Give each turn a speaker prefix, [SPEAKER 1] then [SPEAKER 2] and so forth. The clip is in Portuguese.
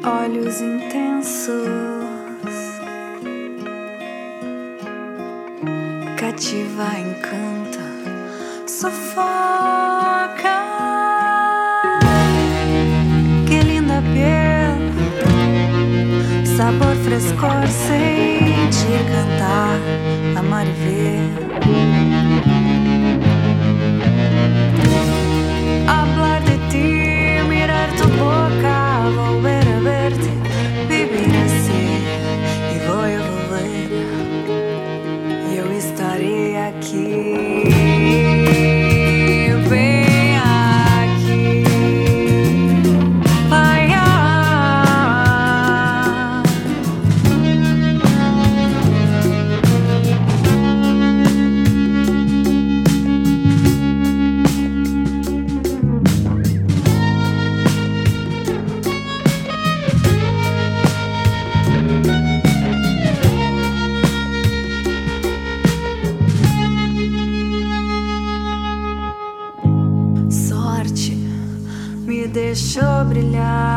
[SPEAKER 1] olhos intensos, cativa, encanta, sufoca. Que linda piel, sabor, frescor, sentir, cantar, amar e ver. Hablar de ti, mirar tu boca, volver a verte, vivir así y voy a volver. Eu estarei aqui, bem aqui, vai. Sorte me deixou brilhar.